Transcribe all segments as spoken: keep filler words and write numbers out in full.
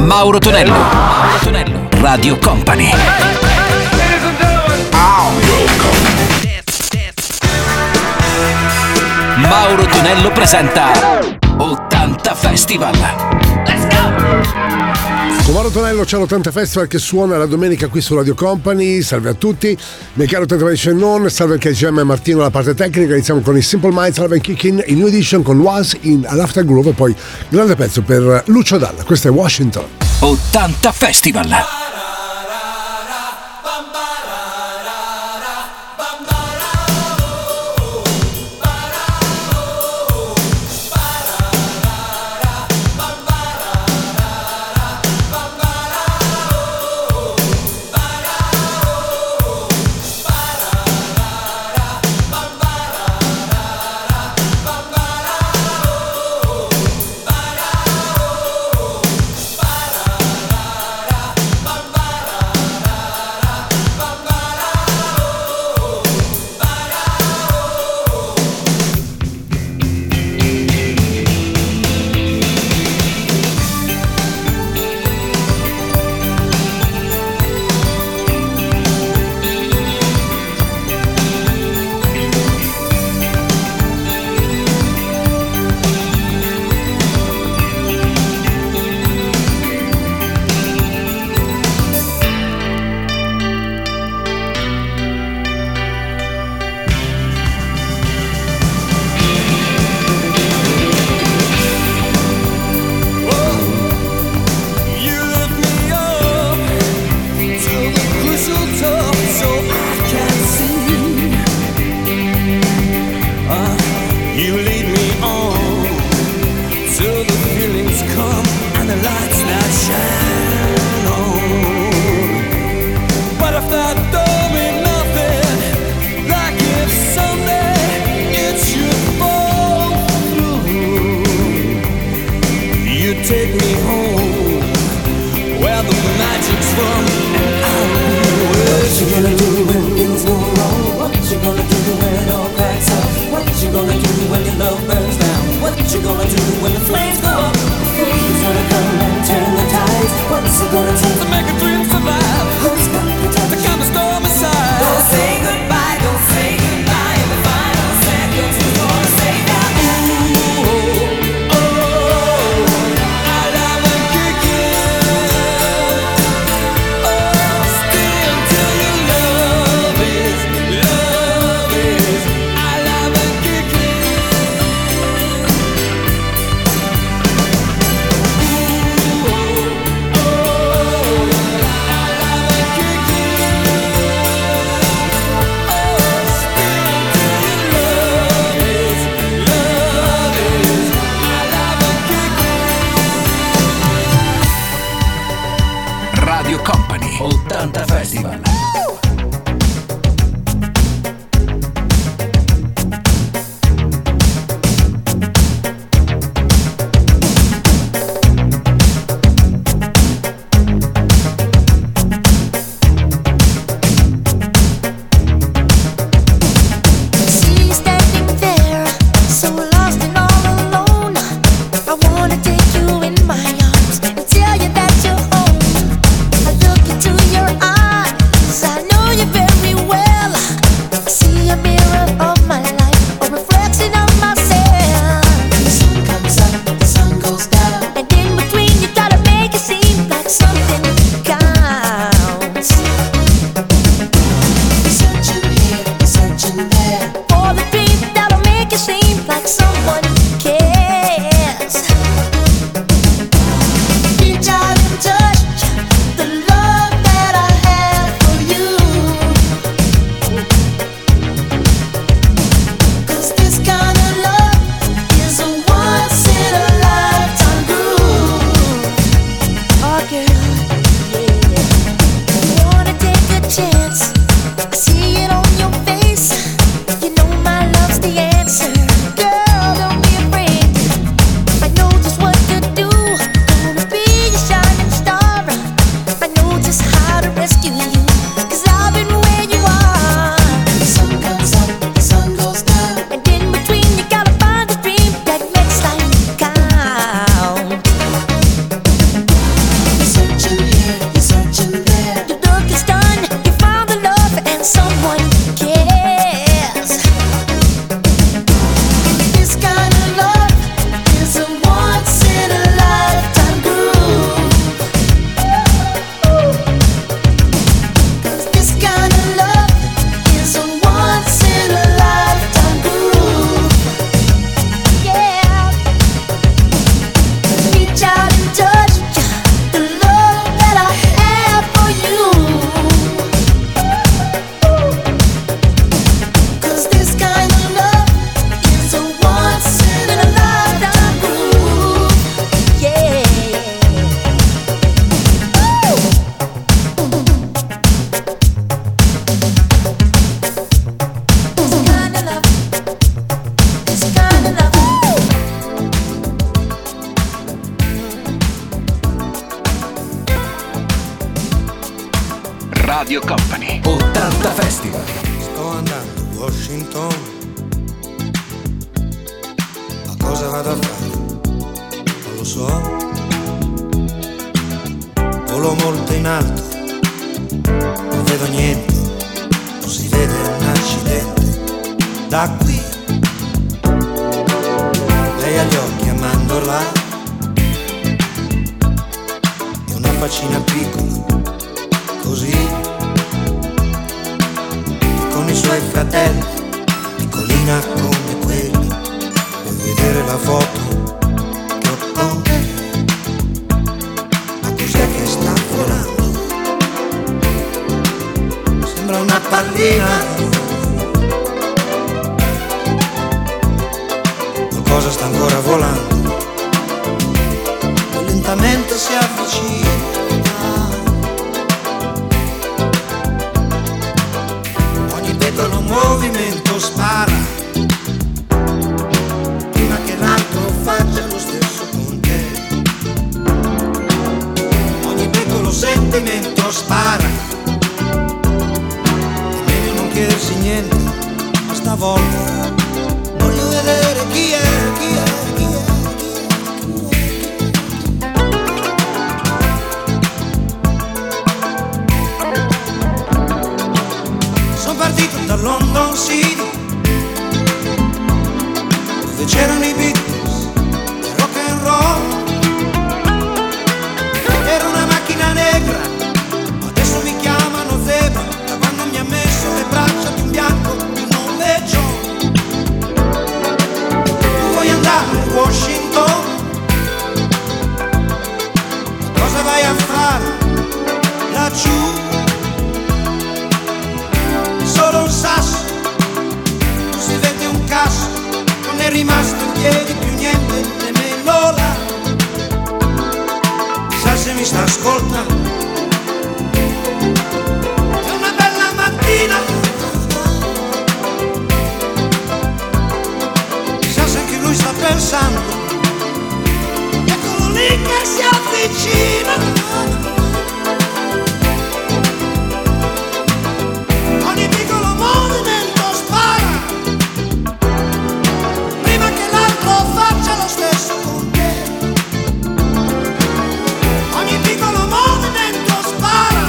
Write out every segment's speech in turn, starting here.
Mauro Tonello. Mauro Tonello. Radio Company. Mauro Tonello presenta ottanta Festival. Let's go! Con Mauro Tonello c'è l'ottanta Festival che suona la domenica qui su Radio Company. Salve a tutti, mio caro ottanta Edition Non, salve anche a G M e Martino alla parte tecnica. Iniziamo con i Simple Minds, Salve and Kickin' in New Edition con Was in Laughter Groove e poi grande pezzo per Lucio Dalla. Questo è Washington. ottanta Festival. Radio Company, ottanta Festival. Tell you that you're home. I look into your eyes. I know Radio Company, ottanta Festival. Sto andando a Washington, ma cosa vado a fare? Non lo so. Volo molto in alto, non vedo niente, non si vede un accidente da qui. Lei ha gli occhi a mandorla e una faccina piccola, così, e con i suoi fratelli, piccolina come quelli. Vuoi vedere la foto che ho con te? Ma cos'è che sta volando? Sembra una pallina. Qualcosa sta ancora volando e lentamente si avvicina. Ogni piccolo movimento spara prima che l'altro faccia lo stesso con te. Ogni piccolo sentimento spara. È meglio non chiedersi niente, ma stavolta voglio vedere chi è, chi è, chi è, chi è, chi è. Sono partito da London City, dove c'erano i Beatles e rock and roll. Era una macchina negra, adesso mi chiamano Zebra, da quando mi ha messo le braccia di un bianco di nome John. Andare a Washington, cosa vai a fare laggiù? Solo un sasso, non si vede un cazzo, non è rimasto in piedi più niente, nemmeno là. Chissà se mi sta ascoltando, è una bella mattina. Lui sta pensando, eccolo lì che si avvicina. Ogni piccolo movimento spara prima che l'altro faccia lo stesso con te. Ogni piccolo movimento spara,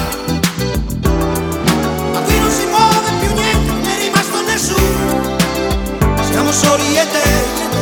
ma qui non si muove più niente, non è rimasto nessuno. Siamo soli e te.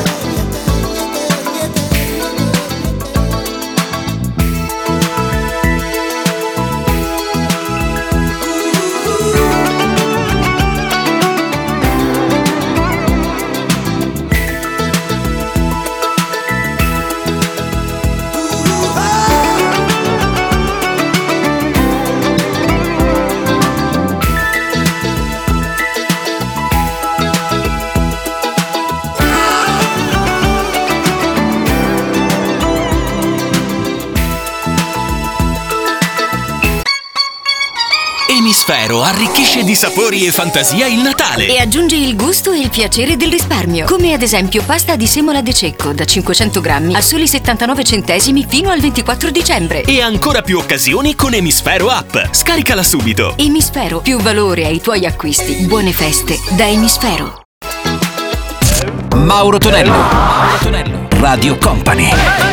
Emisfero arricchisce di sapori e fantasia il Natale e aggiunge il gusto e il piacere del risparmio, come ad esempio pasta di semola de cecco da cinquecento grammi a soli settantanove centesimi fino al ventiquattro dicembre. e ancora più occasioni con Emisfero App. Scaricala subito. Emisfero, più valore ai tuoi acquisti. Buone feste da Emisfero. Mauro Tonello, Mauro Tonello, Radio Company.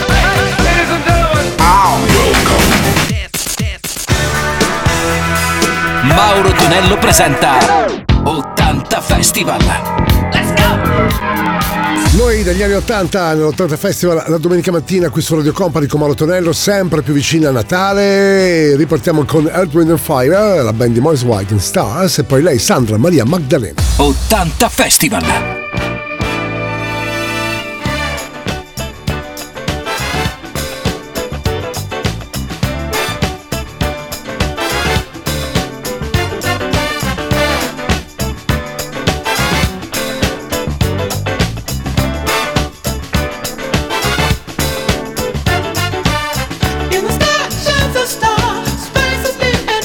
Mauro Tonello presenta ottanta Festival. Let's go! Noi dagli anni ottanta nell'ottanta Festival la domenica mattina qui su Radio Company con Mauro Tonello, sempre più vicini a Natale. Ripartiamo con Earth, Wind and Fire, la band di Morris White and Stars, e poi lei Sandra Maria Magdalena. ottanta Festival.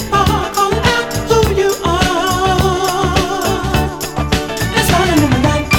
Right.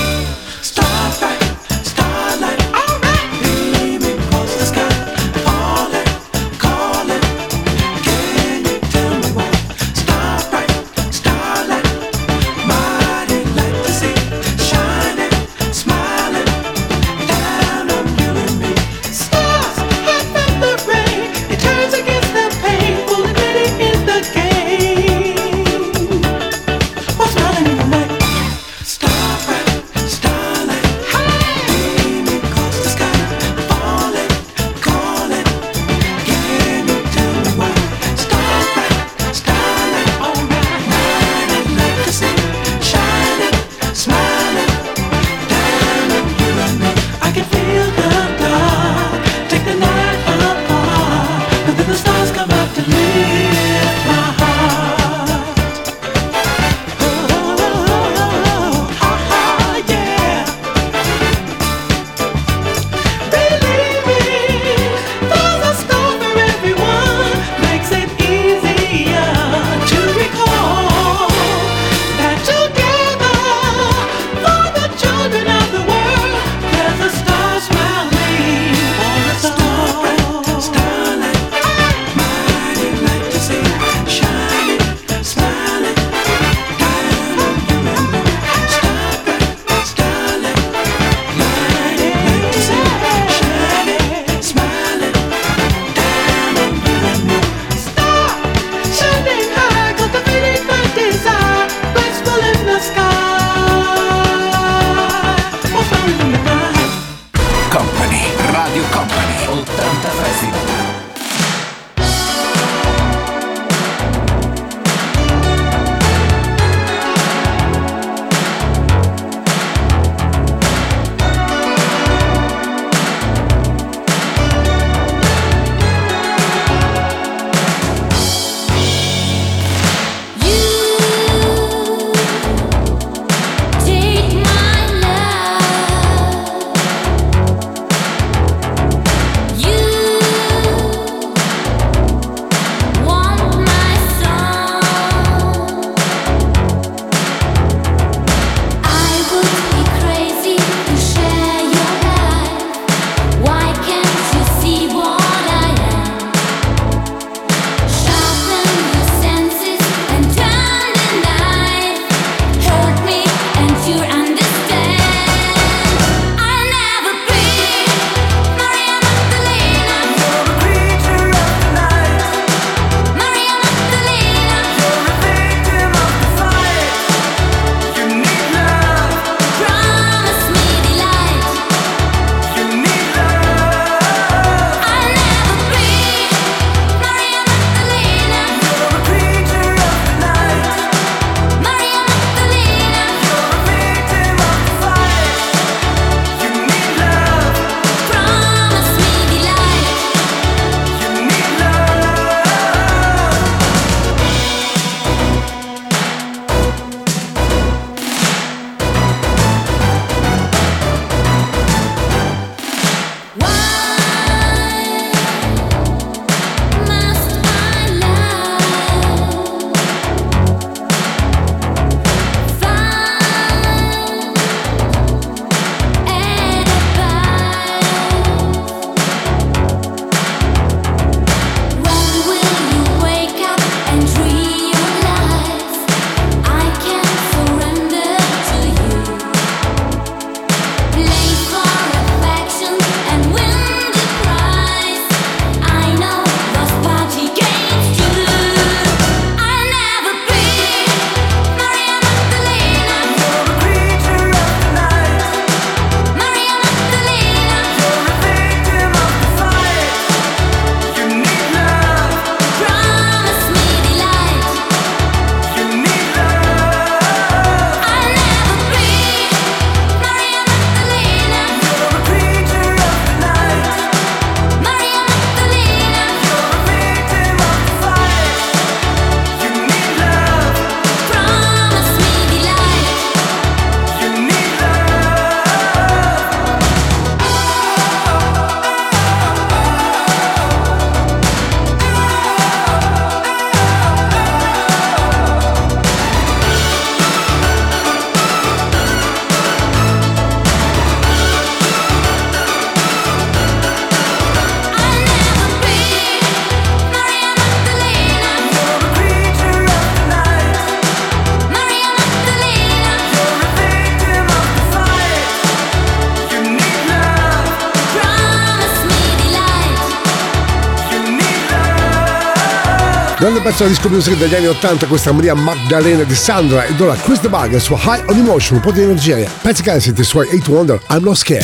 Grande pezzo della disco music degli anni ottanta, questa Maria Magdalena di Sandra, ed ora Chris the Bug, il suo High on Emotion, un po' di energia. Pezzi che siete i suoi eight Wonder, I'm Not Scared.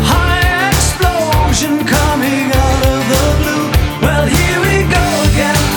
Coming out of the blue. Well, here we go again.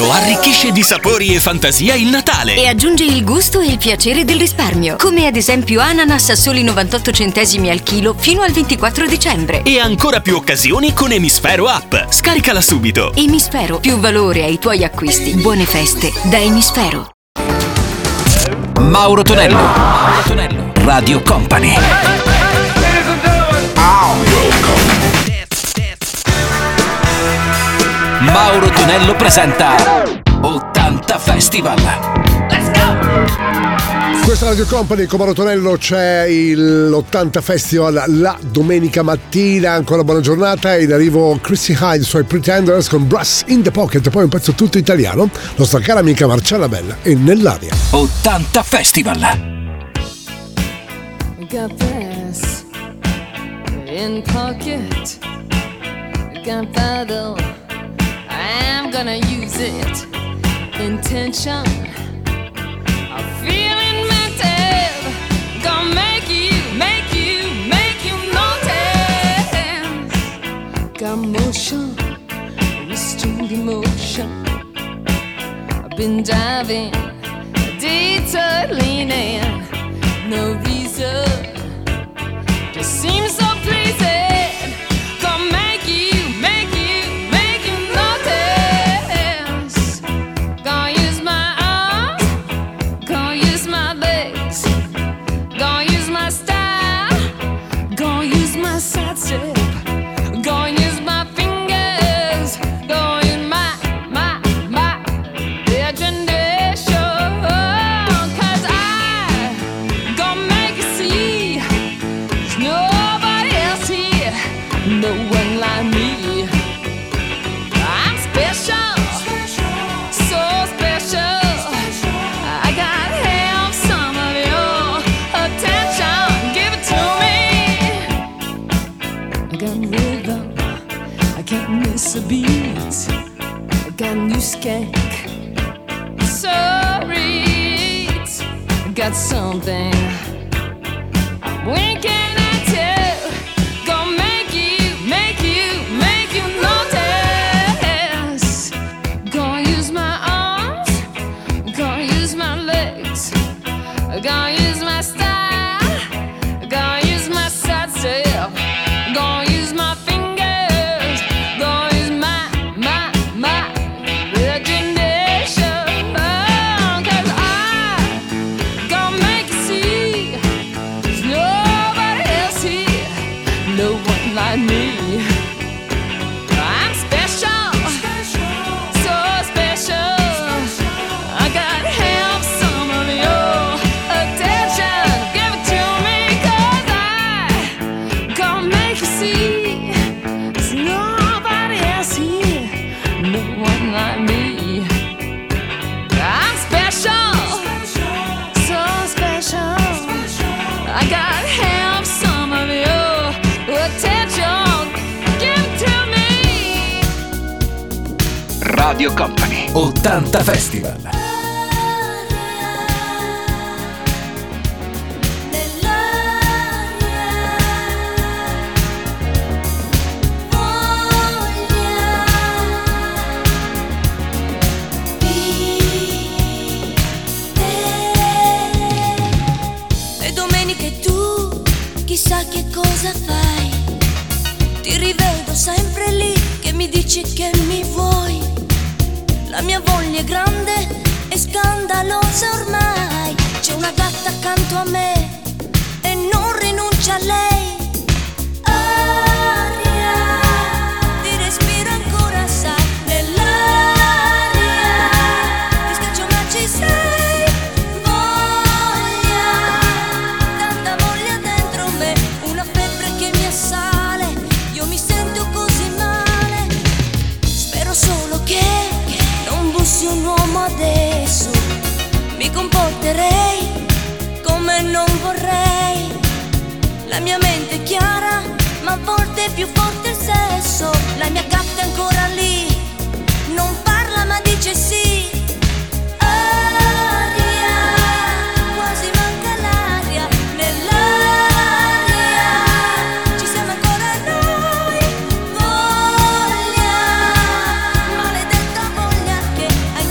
Sfero arricchisce di sapori e fantasia il Natale. E aggiunge il gusto e il piacere del risparmio, come ad esempio ananas a soli novantotto centesimi al chilo fino al ventiquattro dicembre. E ancora più occasioni con Emisfero App. Scaricala subito. Emisfero, più valore ai tuoi acquisti. Buone feste da Emisfero. Mauro Tonello, Mauro Tonello, Radio Company. Mauro Tonello presenta ottanta Festival. Let's go! Questa Radio Company con Mauro Tonello, c'è il l'ottanta Festival la domenica mattina. Ancora buona giornata. In arrivo Chrissy Hyde, i suoi Pretenders con Brass in the Pocket. Poi un pezzo tutto italiano, nostra cara amica Marcella Bella e Nell'aria. ottanta Festival. Got brass in pocket, got battle, I'm gonna use it. Intention, I'm feeling mental, gonna make you, make you, make you notice. Got motion, restrained emotion, I've been diving, detour leaning, no reason, just seems so pleasing. Gonna make you, make you, make you notice. Gonna use my arms, gonna use my legs, gonna use my style, gonna use my side step, gonna use my fingers, gonna use my, my, my imagination. No one like me. I'm special, so special. I gotta have some of your attention. Give it to me. I got rhythm, I can't miss a beat. I got new skank, sorry. I got something I'm winking at you. Gonna use my style, gonna use my side step, gonna use my fingers, gonna use my, my, my imagination. Oh, cause I gonna make you see there's nobody else here, no one like me. I'm special, so special. I gotta have some of your attention, give it to me, cause I gonna make you see there's nobody else here, no one like me. I'm special, so special. I gotta have some of your attention, give it to me. Radio Company, ottanta Festival. Chissà che cosa fai, ti rivedo sempre lì che mi dici che mi vuoi. La mia voglia è grande e scandalosa ormai. C'è una gatta accanto a me e non rinuncia a lei. Aria, ti respiro ancora, sai, nell'aria. Ti scaccio ma ci sei. Un uomo adesso mi comporterei come non vorrei. La mia mente è chiara, ma a volte è più forte il sesso. La mia gatta è ancora lì, non parla ma dice sì. Aria, quasi manca l'aria, nell'aria ci siamo ancora noi. Voglia, maledetta voglia che hai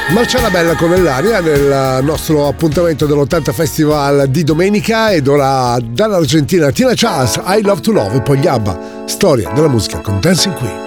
Marciana Bella con Ellaria nel nostro appuntamento dell'ottanta Festival di domenica, ed ora dall'Argentina Tina Charles, I Love to Love, e poi gli ABBA, storia della musica con Dancing Queen.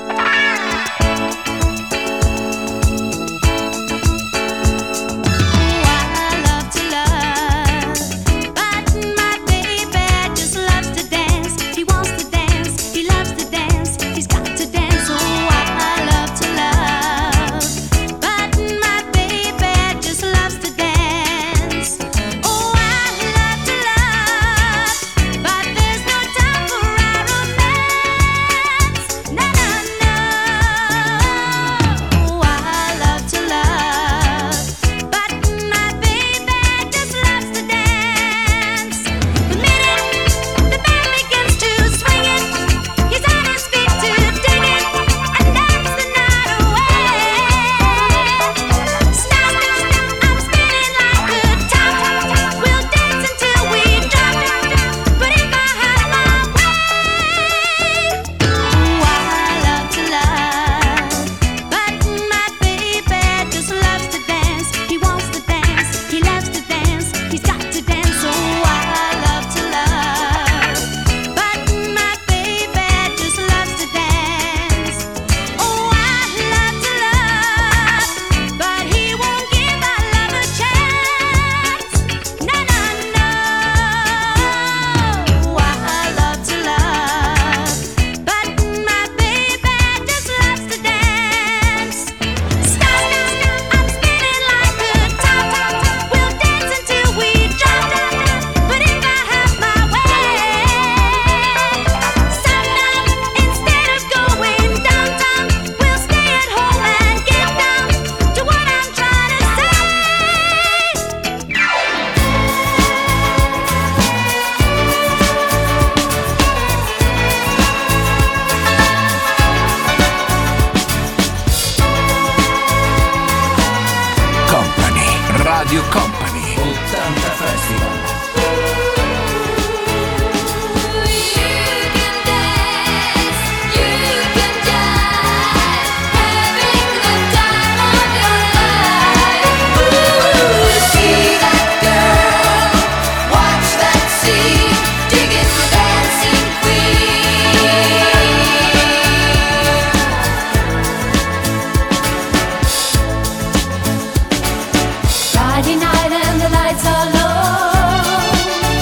Friday night and the lights are low.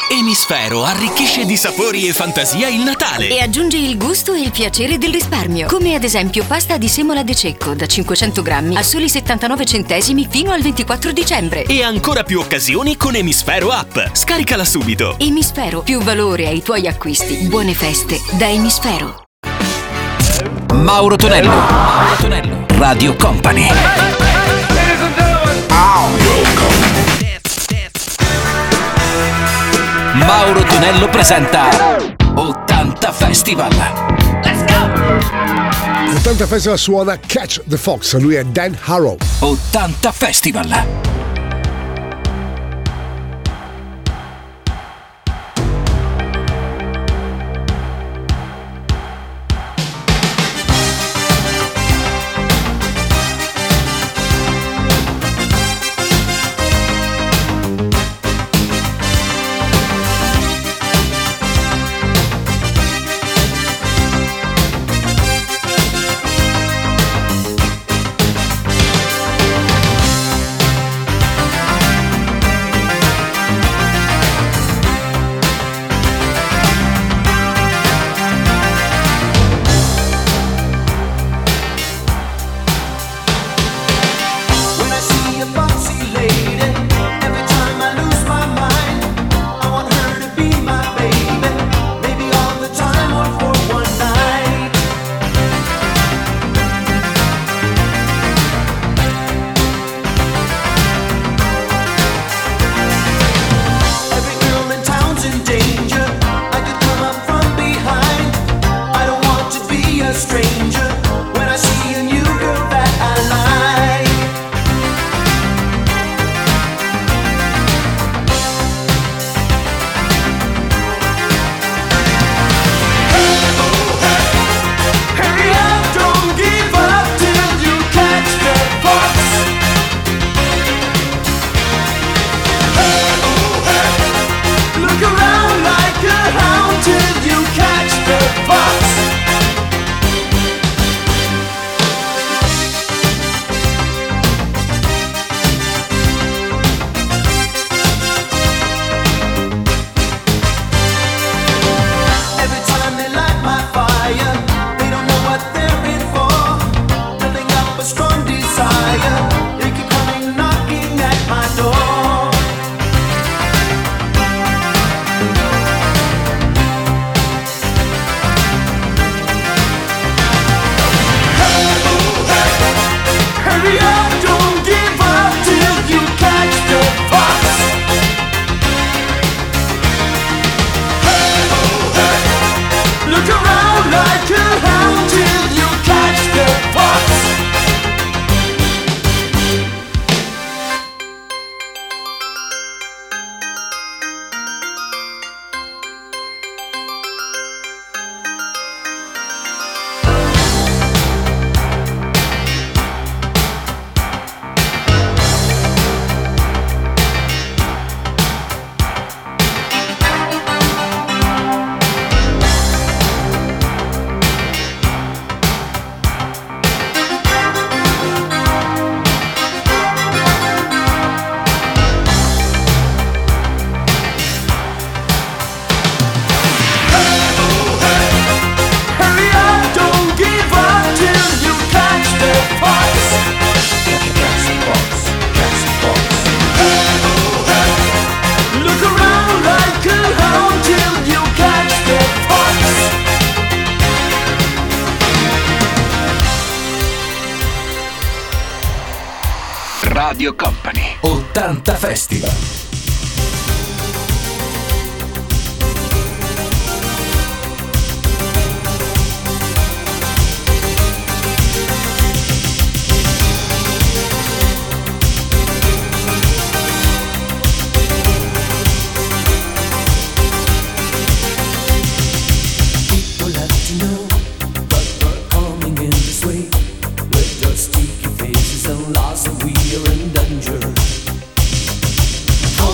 Emisfero arricchisce di sapori e fantasia il Natale. E aggiunge il gusto e il piacere del risparmio. Come ad esempio pasta di semola de cecco da cinquecento grammi a soli settantanove centesimi fino al ventiquattro dicembre. E ancora più occasioni con Emisfero App. Scaricala subito. Emisfero, più valore ai tuoi acquisti. Buone feste da Emisfero. Mauro Tonello, Mauro Tonello, Radio Company. Mauro Tonello presenta ottanta Festival. Let's go! ottanta Festival suona Catch the Fox, lui è Dan Harrow. ottanta Festival. Radio Company ottanta Festival. How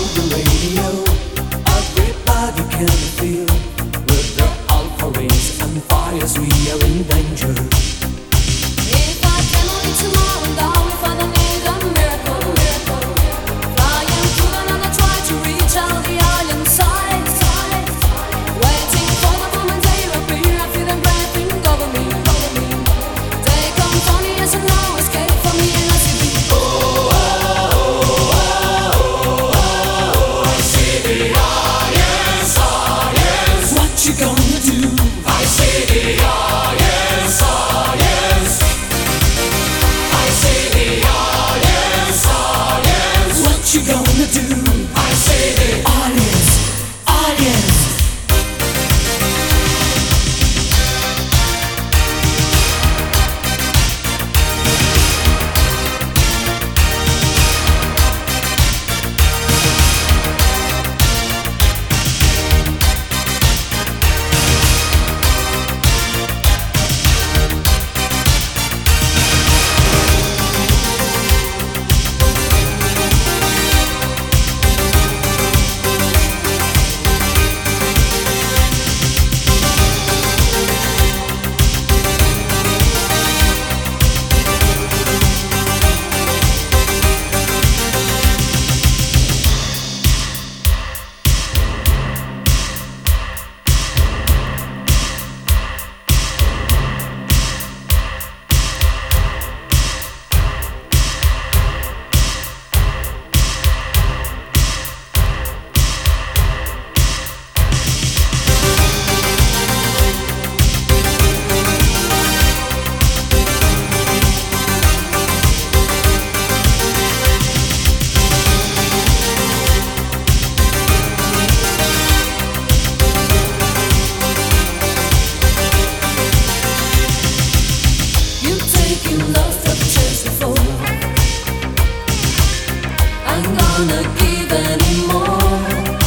anymore.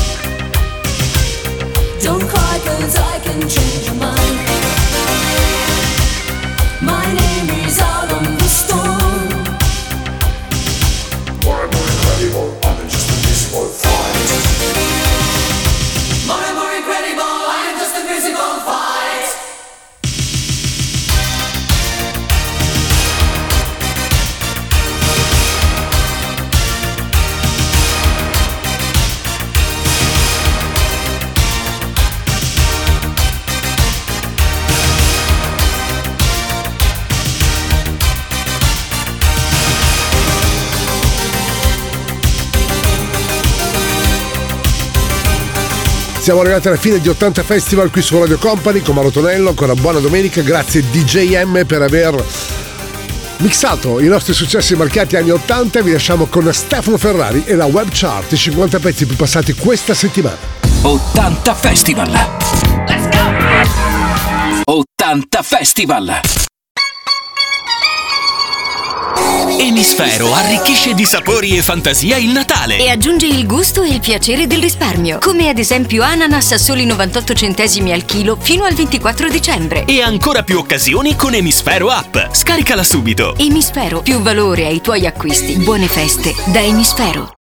Don't cry, cause I can change your mind. My name is out on the storm. More and more incredible, I'm just a visible fight. More and more incredible, I am just a visible fight. Siamo arrivati alla fine di ottanta Festival qui su Radio Company con Mauro Tonello. Ancora buona domenica, grazie D J M per aver mixato i nostri successi marcati anni ottanta. Vi lasciamo con Stefano Ferrari e la Web Chart, i cinquanta pezzi più passati questa settimana. ottanta Festival. Let's go! ottanta Festival. Emisfero arricchisce di sapori e fantasia il Natale. E aggiunge il gusto e il piacere del risparmio, come ad esempio ananas a soli novantotto centesimi al chilo fino al ventiquattro dicembre. E ancora più occasioni con Emisfero App. Scaricala subito. Emisfero, più valore ai tuoi acquisti. Buone feste da Emisfero.